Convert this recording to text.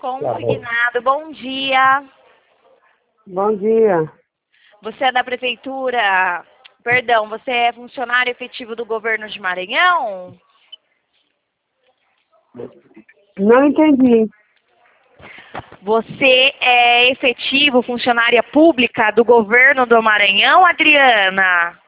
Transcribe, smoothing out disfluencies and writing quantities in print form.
Consignado, bom dia. Bom dia. Você é da prefeitura, perdão, você é funcionário efetivo do governo de Maranhão? Não entendi. Você é efetivo, funcionária pública do governo do Maranhão, Adriana?